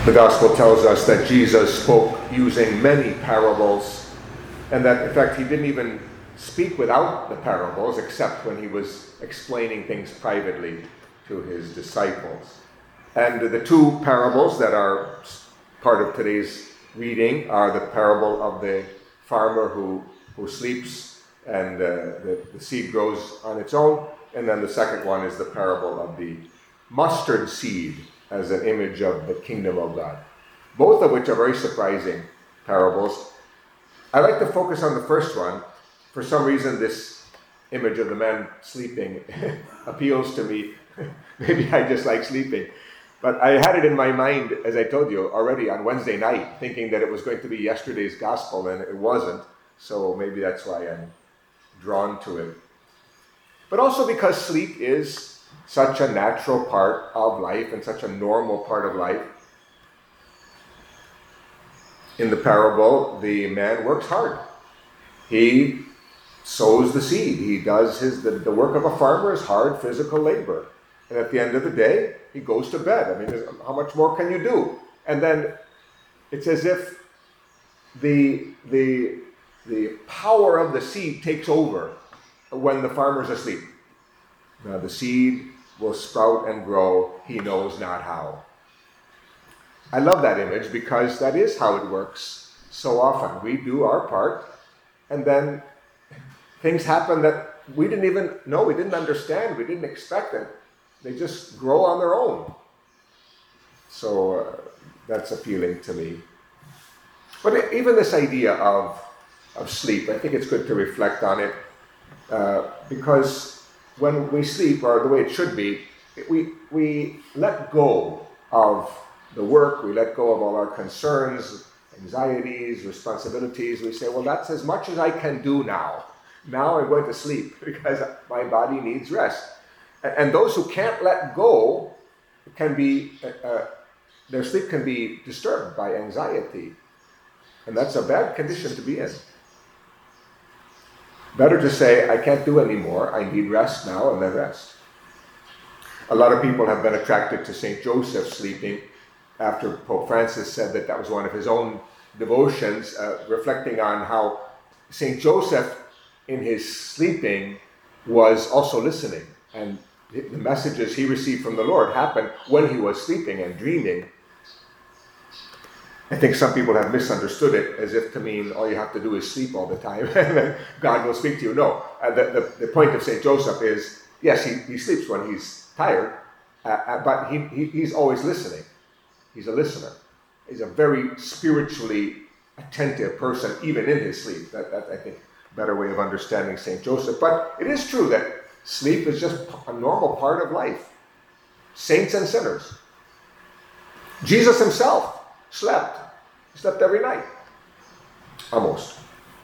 The gospel tells us that Jesus spoke using many parables, and that, in fact, he didn't even speak without the parables, except when he was explaining things privately to his disciples. And the two parables that are part of today's reading are the parable of the farmer who sleeps and the seed grows on its own, and then the second one is the parable of the mustard seed as an image of the kingdom of God. Both of which are very surprising parables. I like to focus on the first one. For some reason, this image of the man sleeping appeals to me. Maybe I just like sleeping. But I had it in my mind, as I told you, already on Wednesday night, thinking that it was going to be yesterday's gospel, and it wasn't. So maybe that's why I'm drawn to it. But also because sleep is such a natural part of life and such a normal part of life. In the parable, the man works hard. He sows the seed. He does the work of a farmer is hard physical labor. And at the end of the day, he goes to bed. I mean, how much more can you do? And then it's as if the power of the seed takes over when the farmer's asleep. Now, the seed will sprout and grow, he knows not how. I love that image because that is how it works so often. We do our part, and then things happen that we didn't even know, we didn't understand, we didn't expect it. They just grow on their own. So that's appealing to me. But even this idea of sleep, I think it's good to reflect on it because when we sleep, or the way it should be, we let go of the work, we let go of all our concerns, anxieties, responsibilities. We say, well, that's as much as I can do now. Now I'm going to sleep because my body needs rest. And those who can't let go can be, their sleep can be disturbed by anxiety. And that's a bad condition to be in. Better to say, I can't do anymore, I need rest now, and then rest. A lot of people have been attracted to St. Joseph sleeping after Pope Francis said that was one of his own devotions, reflecting on how St. Joseph, in his sleeping, was also listening. And the messages he received from the Lord happened when he was sleeping and dreaming. I think some people have misunderstood it as if to mean all you have to do is sleep all the time and then God will speak to you. No, the point of St. Joseph is, yes, he sleeps when he's tired, but he's always listening. He's a listener. He's a very spiritually attentive person, even in his sleep. That's, I think, a better way of understanding St. Joseph. But it is true that sleep is just a normal part of life. Saints and sinners. Jesus himself slept. He slept every night. Almost.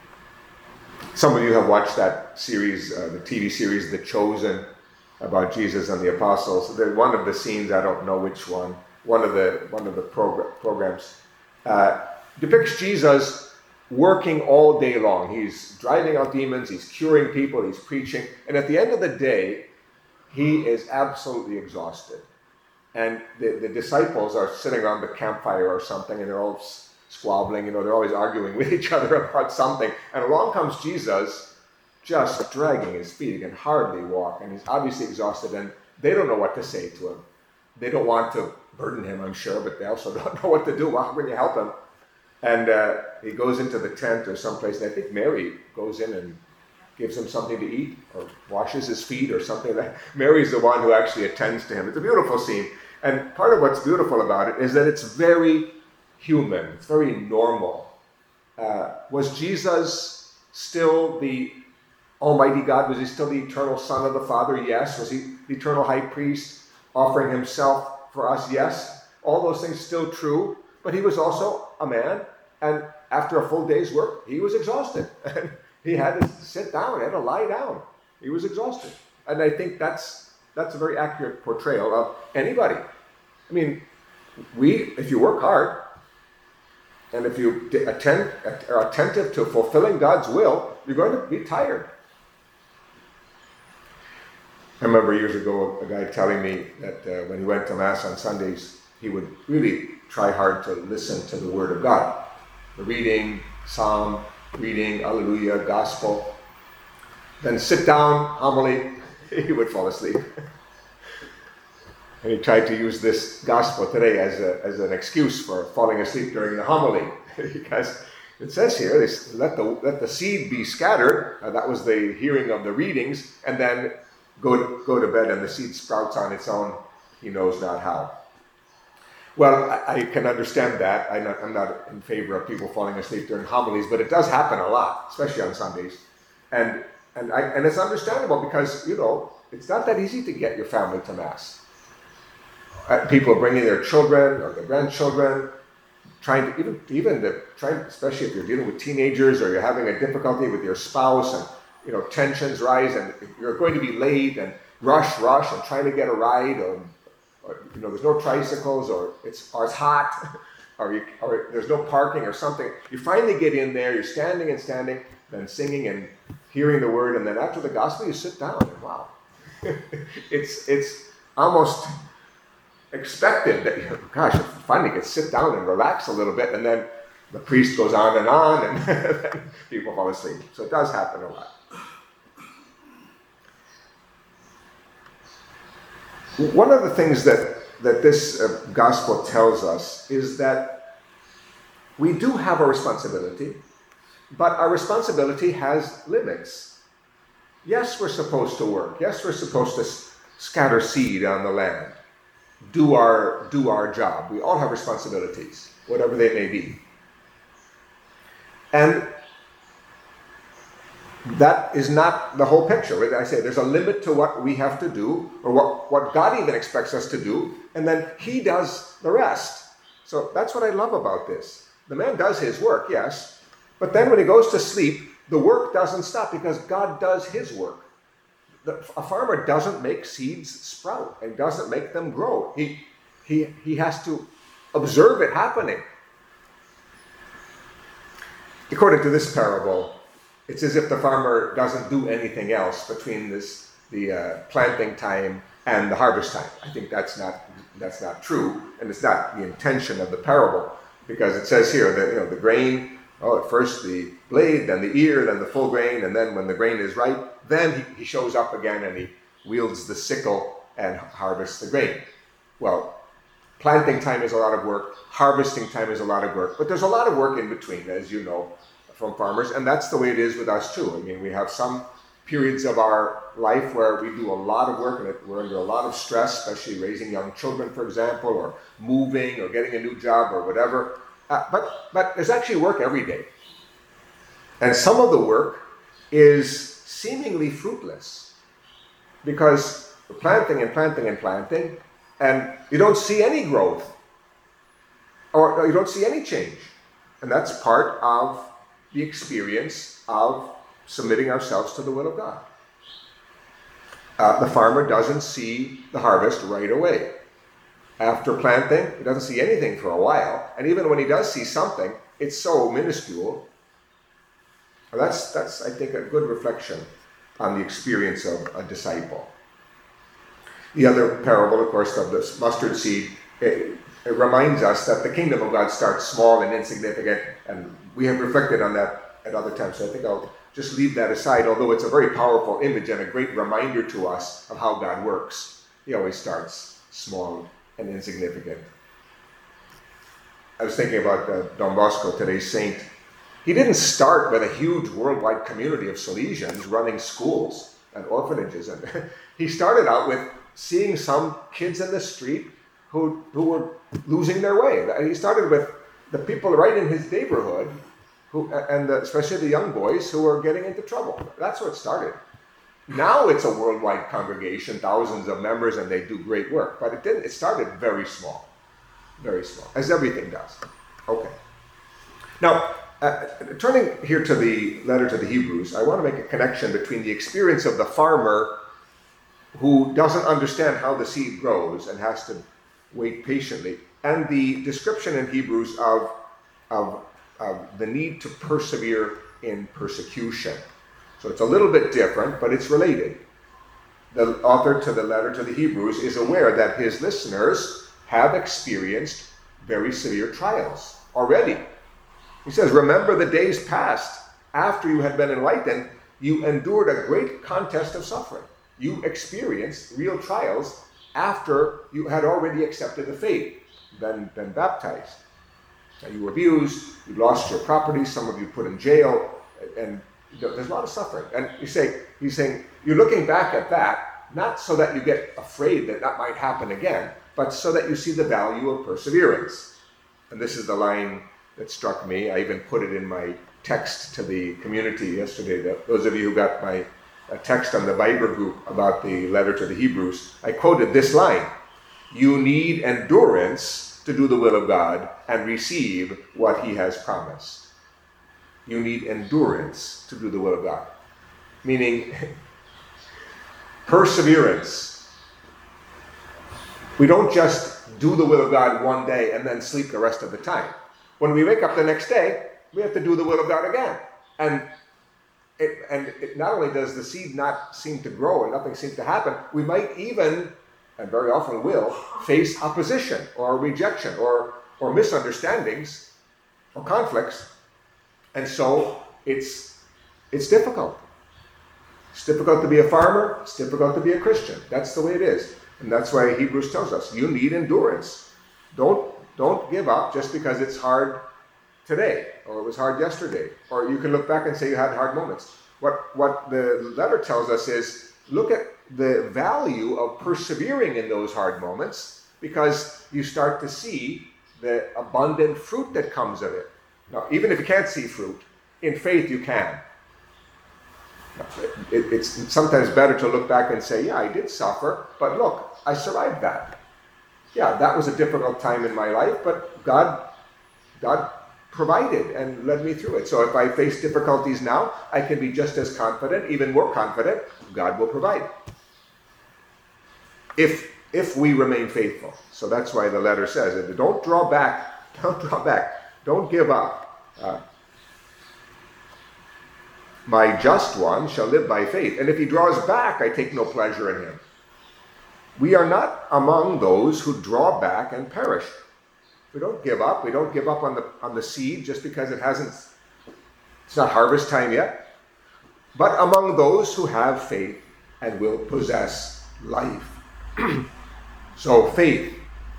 Some of you have watched that series, the TV series, The Chosen, about Jesus and the apostles. There's one of the scenes, I don't know which one, one of the programs, depicts Jesus working all day long. He's driving out demons, he's curing people, he's preaching, and at the end of the day, he is absolutely exhausted. And the disciples are sitting around the campfire or something, and they're all squabbling, they're always arguing with each other about something. And along comes Jesus, just dragging his feet. He can hardly walk, and he's obviously exhausted, and they don't know what to say to him. They don't want to burden him, I'm sure, but they also don't know what to do. How can you help him? And he goes into the tent or someplace, and I think Mary goes in and gives him something to eat, or washes his feet or something like that. Mary's the one who actually attends to him. It's a beautiful scene. And part of what's beautiful about it is that it's very human. It's very normal. Was Jesus still the Almighty God? Was he still the eternal Son of the Father? Yes. Was he the eternal high priest offering himself for us? Yes. All those things still true. But he was also a man. And after a full day's work, he was exhausted. And he had to sit down, he had to lie down. He was exhausted. And I think that's a very accurate portrayal of anybody. I mean, if you work hard, and if you are attentive to fulfilling God's will, you're going to be tired. I remember years ago a guy telling me that when he went to Mass on Sundays, he would really try hard to listen to the Word of God. The reading, psalm, reading, Alleluia, gospel. Then sit down, homily, he would fall asleep. And he tried to use this gospel today as an excuse for falling asleep during the homily. Because it says here, let the seed be scattered. That was the hearing of the readings. And then go to bed and the seed sprouts on its own. He knows not how. Well, I can understand that. I'm not in favor of people falling asleep during homilies, but it does happen a lot, especially on Sundays. And it's understandable because, it's not that easy to get your family to Mass. People are bringing their children or their grandchildren, especially if you're dealing with teenagers or you're having a difficulty with your spouse and, tensions rise and you're going to be late and rush and trying to get a ride or there's no tricycles or it's hot or there's no parking or something. You finally get in there, you're standing, then singing and hearing the Word, and then after the gospel you sit down and wow. it's almost expected that, gosh, you finally get sit down and relax a little bit, and then the priest goes on, and then people fall asleep. So it does happen a lot. One of the things that this gospel tells us is that we do have a responsibility, but our responsibility has limits. Yes, we're supposed to work. Yes, we're supposed to scatter seed on the land. Do our job. We all have responsibilities, whatever they may be. And that is not the whole picture. I say there's a limit to what we have to do, or what God even expects us to do, and then He does the rest. So that's what I love about this. The man does his work, yes, but then when he goes to sleep, the work doesn't stop because God does His work. A farmer doesn't make seeds sprout and doesn't make them grow. He has to observe it happening. According to this parable, it's as if the farmer doesn't do anything else between the planting time and the harvest time. I think that's not true, and it's not the intention of the parable, because it says here that the grain. At first the blade, then the ear, then the full grain, and then when the grain is ripe, then he shows up again and he wields the sickle and harvests the grain. Well, planting time is a lot of work, harvesting time is a lot of work, but there's a lot of work in between, as you know, from farmers, and that's the way it is with us too. I mean, we have some periods of our life where we do a lot of work and we're under a lot of stress, especially raising young children, for example, or moving or getting a new job or whatever. But there's actually work every day. And some of the work is seemingly fruitless because we're planting and planting and planting, and you don't see any growth or you don't see any change. And that's part of the experience of submitting ourselves to the will of God. The farmer doesn't see the harvest right away. After planting, he doesn't see anything for a while, and even when he does see something, it's so minuscule. That's I think, a good reflection on the experience of a disciple. The other parable, of course, of this mustard seed, it reminds us that the kingdom of God starts small and insignificant, and we have reflected on that at other times, so I think I'll just leave that aside, although it's a very powerful image and a great reminder to us of how God works. He always starts small and insignificant. I was thinking about Don Bosco, today's saint. He didn't start with a huge worldwide community of Salesians running schools and orphanages. And he started out with seeing some kids in the street who were losing their way. He started with the people right in his neighborhood, especially the young boys who were getting into trouble. That's what started. Now it's a worldwide congregation, thousands of members, and they do great work. But it started very small, as everything does. Okay. Now, turning here to the letter to the Hebrews, I want to make a connection between the experience of the farmer who doesn't understand how the seed grows and has to wait patiently, and the description in Hebrews of the need to persevere in persecution. So it's a little bit different, but it's related. The author to the letter to the Hebrews is aware that his listeners have experienced very severe trials already. He says, remember the days past, after you had been enlightened, you endured a great contest of suffering. You experienced real trials after you had already accepted the faith, been baptized. And you were abused, you lost your property, some of you put in jail, and there's a lot of suffering. And he's saying, you're looking back at that, not so that you get afraid that that might happen again, but so that you see the value of perseverance. And this is the line that struck me. I even put it in my text to the community yesterday. Those of you who got my text on the Viber group about the letter to the Hebrews, I quoted this line: you need endurance to do the will of God and receive what he has promised. You need endurance to do the will of God. Meaning, perseverance. We don't just do the will of God one day and then sleep the rest of the time. When we wake up the next day, we have to do the will of God again. And it not only does the seed not seem to grow and nothing seems to happen, we might even, and very often will, face opposition or rejection or misunderstandings or conflicts. And so it's difficult. It's difficult to be a farmer. It's difficult to be a Christian. That's the way it is. And that's why Hebrews tells us, you need endurance. Don't give up just because it's hard today, or it was hard yesterday. Or you can look back and say you had hard moments. What the letter tells us is, look at the value of persevering in those hard moments, because you start to see the abundant fruit that comes of it. Now, even if you can't see fruit, in faith you can. It's sometimes better to look back and say, yeah, I did suffer, but look, I survived that. Yeah, that was a difficult time in my life, but God provided and led me through it. So if I face difficulties now, I can be just as confident, even more confident, God will provide. If we remain faithful. So that's why the letter says, don't draw back, don't give up. My just one shall live by faith, and if he draws back, I take no pleasure in him. We are not among those who draw back and perish. We don't give up. We don't give up on the seed just because it's not harvest time yet. But among those who have faith and will possess life. So faith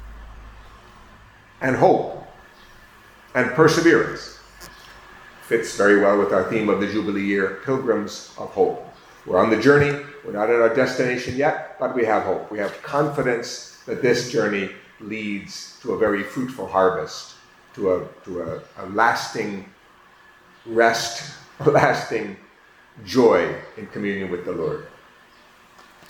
and hope and perseverance fits very well with our theme of the Jubilee year, Pilgrims of Hope. We're on the journey. We're not at our destination yet, but we have hope. We have confidence that this journey leads to a very fruitful harvest, to a lasting rest, a lasting joy in communion with the Lord.